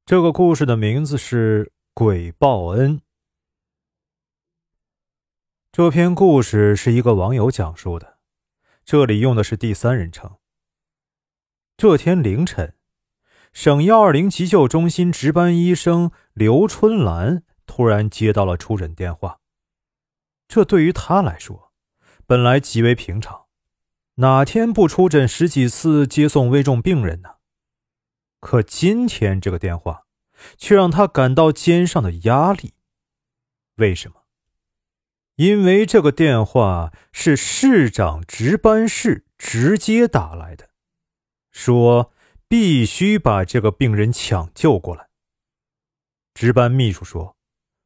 这个故事的名字是鬼报恩。这篇故事是一个网友讲述的，这里用的是第三人称。这天凌晨，省120急救中心值班医生刘春兰突然接到了出诊电话。这对于他来说本来极为平常，哪天不出诊十几次接送危重病人呢？可今天这个电话却让他感到肩上的压力。为什么？因为这个电话是市长值班室直接打来的，说必须把这个病人抢救过来。值班秘书说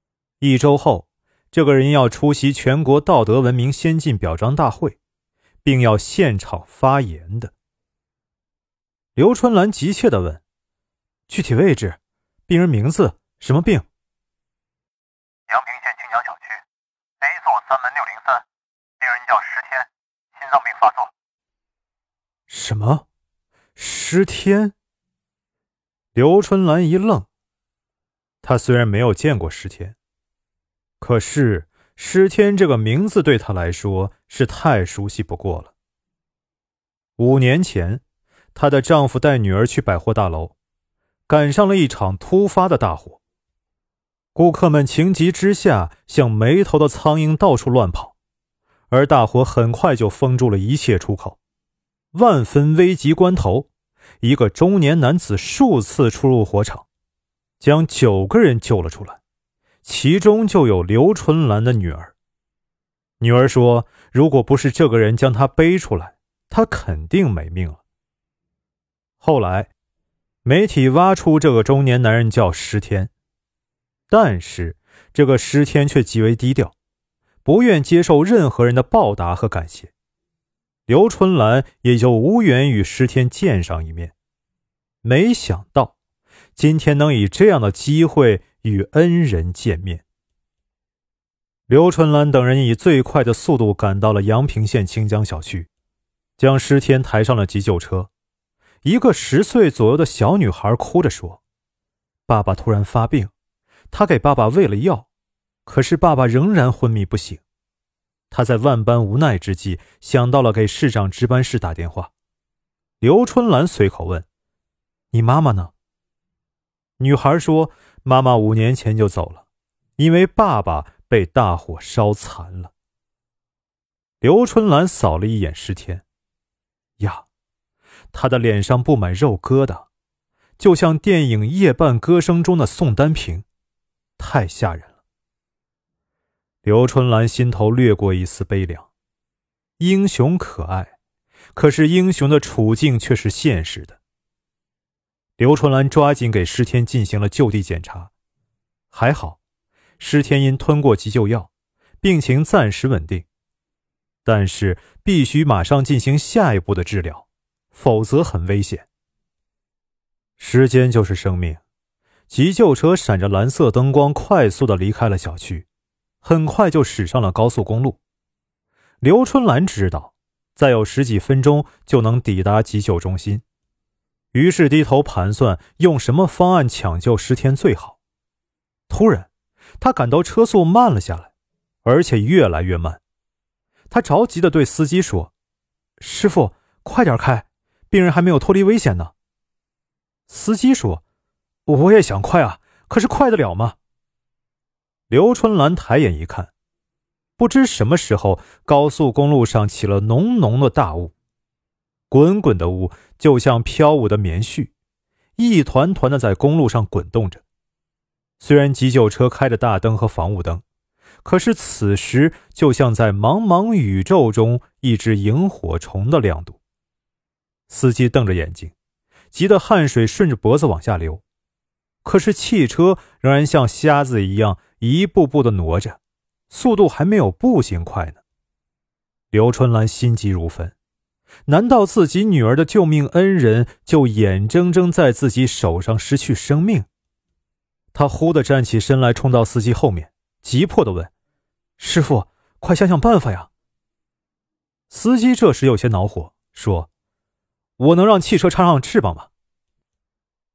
，1周后这个人要出席全国道德文明先进表彰大会，并要现场发言的。刘春兰急切地问，具体位置，病人名字，什么病？ 阳平县清江小区 A 座3门603，病人叫石天，心脏病发作。 什么？石天？刘春兰一愣。他虽然没有见过石天，可是石天这个名字对他来说是太熟悉不过了。5年前，她的丈夫带女儿去百货大楼，赶上了一场突发的大火。顾客们情急之下像没头的苍蝇到处乱跑，而大火很快就封住了一切出口。万分危急关头，一个中年男子数次出入火场，将9个人救了出来，其中就有刘春兰的女儿。女儿说，如果不是这个人将她背出来，她肯定没命了。后来媒体挖出这个中年男人叫石天，但是这个石天却极为低调，不愿接受任何人的报答和感谢。刘春兰也就无缘与石天见上一面。没想到今天能以这样的机会与恩人见面。刘春兰等人以最快的速度赶到了阳平县清江小区，将石天抬上了急救车。一个10岁左右的小女孩哭着说，爸爸突然发病，她给爸爸喂了药，可是爸爸仍然昏迷不醒。她在万般无奈之际想到了给市长值班室打电话。刘春兰随口问，你妈妈呢？女孩说，妈妈5年前就走了，因为爸爸被大火烧残了。刘春兰扫了一眼石天，呀，他的脸上布满肉疙瘩，就像电影《夜半歌声》中的宋丹萍，太吓人了。刘春兰心头掠过一丝悲凉。英雄可爱，可是英雄的处境却是现实的。刘春兰抓紧给石天进行了就地检查，还好石天因吞过急救药，病情暂时稳定，但是必须马上进行下一步的治疗，否则很危险。时间就是生命，急救车闪着蓝色灯光快速地离开了小区，很快就驶上了高速公路。刘春兰知道再有10几分钟就能抵达急救中心，于是低头盘算用什么方案抢救石天最好。突然他感到车速慢了下来，而且越来越慢。他着急地对司机说，师傅，快点开，病人还没有脱离危险呢。司机说，我也想快啊，可是快得了吗？刘春兰抬眼一看，不知什么时候高速公路上起了浓浓的大雾，滚滚的雾就像飘舞的棉絮，一团团的在公路上滚动着。虽然急救车开着大灯和防雾灯，可是此时就像在茫茫宇宙中一只萤火虫的亮度。司机瞪着眼睛，急得汗水顺着脖子往下流，可是汽车仍然像瞎子一样一步步地挪着，速度还没有步行快呢。刘春兰心急如焚，难道自己女儿的救命恩人就眼睁睁在自己手上失去生命？她忽地站起身来，冲到司机后面，急迫地问，师傅，快想想办法呀。司机这时有些恼火，说，我能让汽车插上翅膀吗？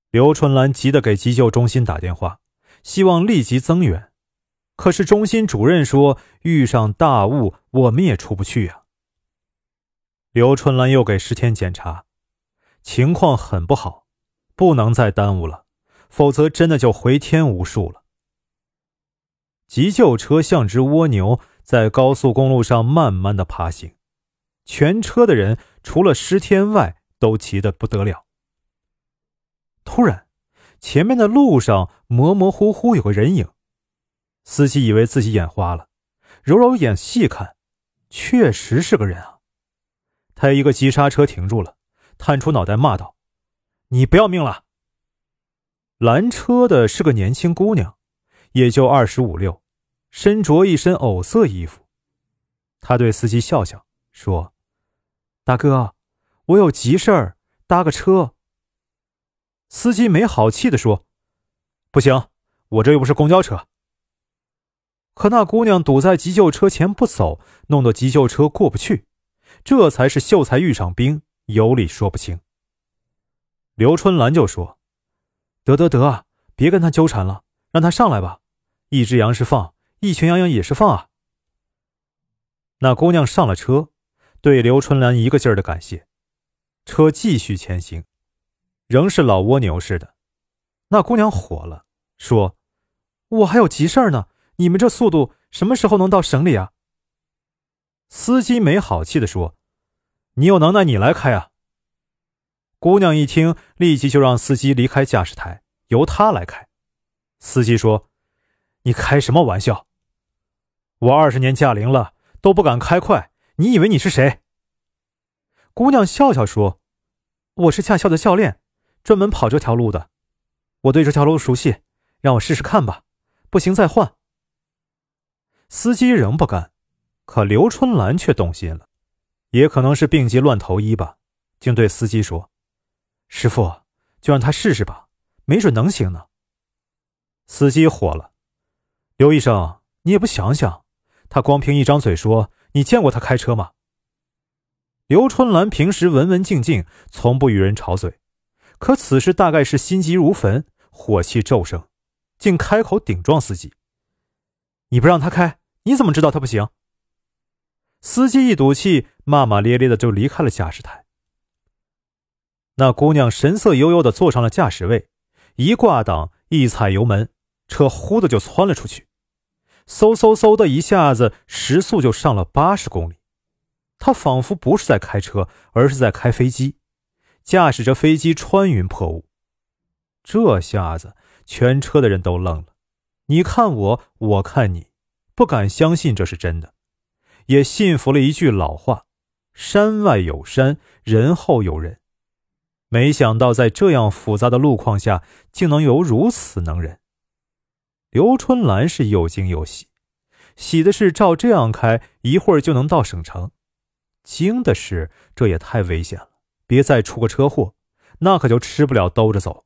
刘春兰急得给急救中心打电话，希望立即增援。可是中心主任说，遇上大雾我们也出不去呀。刘春兰又给石天检查，情况很不好，不能再耽误了，否则真的就回天无术了。急救车像只蜗牛在高速公路上慢慢的爬行，全车的人除了石天外都急得不得了。突然，前面的路上模模糊糊有个人影，司机以为自己眼花了，揉揉眼细看，确实是个人啊。他一个急刹车停住了，探出脑袋骂道：“你不要命了！”拦车的是个年轻姑娘，也就25、26，身着一身藕色衣服。她对司机笑笑说：“大哥，我有急事儿，搭个车。”司机没好气地说：“不行，我这又不是公交车。”可那姑娘堵在急救车前不走，弄得急救车过不去，这才是秀才遇上兵，有理说不清。刘春兰就说：“得，别跟他纠缠了，让他上来吧，一只羊是放，一群羊也是放啊。”那姑娘上了车，对刘春兰一个劲儿的感谢。车继续前行，仍是老蜗牛似的。那姑娘火了，说：“我还有急事儿呢，你们这速度什么时候能到省里啊？”司机没好气地说：“你有能耐你来开啊。”姑娘一听，立即就让司机离开驾驶台，由他来开。司机说：“你开什么玩笑？我20年驾龄了，都不敢开快，你以为你是谁？”姑娘笑笑说：“我是驾校的教练，专门跑这条路的，我对这条路熟悉，让我试试看吧，不行再换。”司机仍不干，可刘春兰却动心了，也可能是病急乱投医吧，竟对司机说：“师傅，就让他试试吧，没准能行呢。”司机火了：“刘医生，你也不想想，他光凭一张嘴说，你见过他开车吗？”刘春兰平时文文静静，从不与人吵嘴，可此时大概是心急如焚，火气骤升，竟开口顶撞司机：“你不让他开，你怎么知道他不行？”司机一赌气，骂骂咧咧的就离开了驾驶台。那姑娘神色悠悠地坐上了驾驶位，一挂档一踩油门，车呼的就窜了出去，嗖嗖嗖的一下子时速就上了80公里。她仿佛不是在开车，而是在开飞机，驾驶着飞机穿云破雾。这下子全车的人都愣了，你看我，我看你，不敢相信这是真的，也信服了一句老话：山外有山，人后有人。没想到在这样复杂的路况下，竟能有如此能人。刘春兰是又惊又喜，喜的是照这样开，一会儿就能到省城；惊的是这也太危险了，别再出个车祸，那可就吃不了兜着走。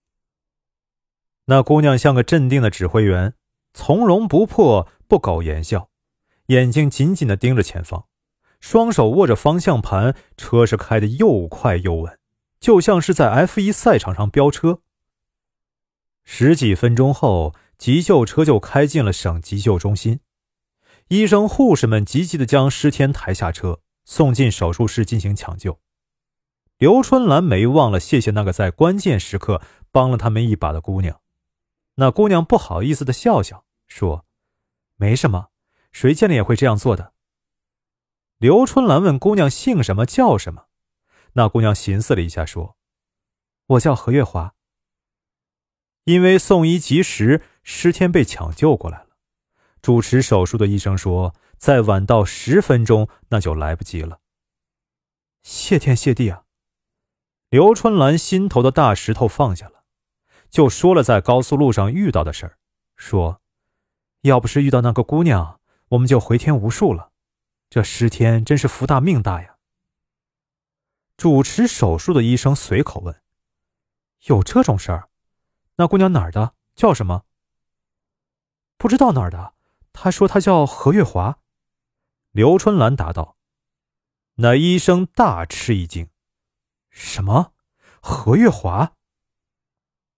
那姑娘像个镇定的指挥员，从容不迫，不苟言笑，眼睛紧紧地盯着前方，双手握着方向盘，车是开得又快又稳，就像是在 F1 赛场上飙车。10几分钟后，急救车就开进了省急救中心，医生护士们急急地将石天抬下车，送进手术室进行抢救。刘春兰没忘了谢谢那个在关键时刻帮了他们一把的姑娘。那姑娘不好意思地笑笑说：“没什么，谁见了也会这样做的。”刘春兰问姑娘姓什么叫什么，那姑娘寻思了一下说：“我叫何月华。”因为送医及时，石天被抢救过来了。主持手术的医生说，再晚到10分钟那就来不及了。谢天谢地啊！刘春兰心头的大石头放下了，就说了在高速路上遇到的事儿，说要不是遇到那个姑娘，我们就回天无术了。这石天真是福大命大呀。主持手术的医生随口问：“有这种事儿？那姑娘哪儿的？叫什么？”“不知道哪儿的，他说他叫何月华。”刘春兰答道。那医生大吃一惊：“什么？何月华？”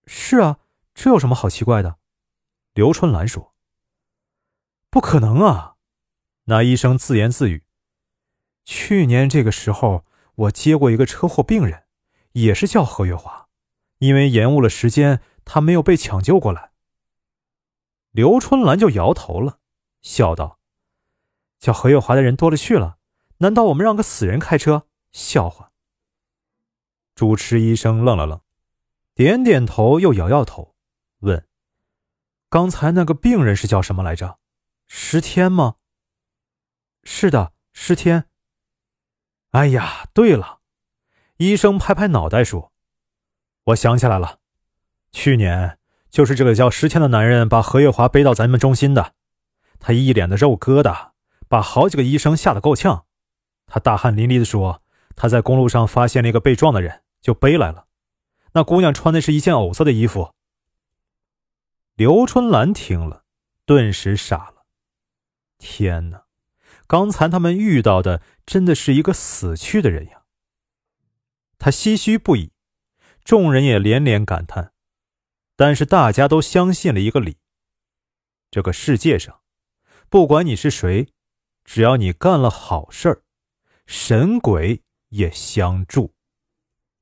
是啊，这有什么好奇怪的？刘春兰说。不可能啊，那医生自言自语。去年这个时候，我接过一个车祸病人，也是叫何月华，因为延误了时间，他没有被抢救过来。刘春兰就摇头了，笑道：叫何月华的人多了去了，难道我们让个死人开车？笑话。主持医生愣了愣，点点头又摇摇头，问：刚才那个病人是叫什么来着？石天吗？是的，石天。哎呀，对了，医生拍拍脑袋说，我想起来了，去年就是这个叫石天的男人把何月华背到咱们中心的，他一脸的肉疙瘩，把好几个医生吓得够呛。他大汗淋漓地说，他在公路上发现了一个被撞的人，就背来了。那姑娘穿的是一件藕色的衣服。刘春兰听了，顿时傻了。天哪，刚才他们遇到的真的是一个死去的人呀！他唏嘘不已，众人也连连感叹。但是大家都相信了一个理：这个世界上，不管你是谁，只要你干了好事儿，神鬼也相助。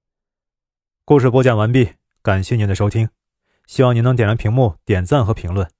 故事播讲完毕，感谢您的收听，希望您能点亮屏幕、点赞和评论。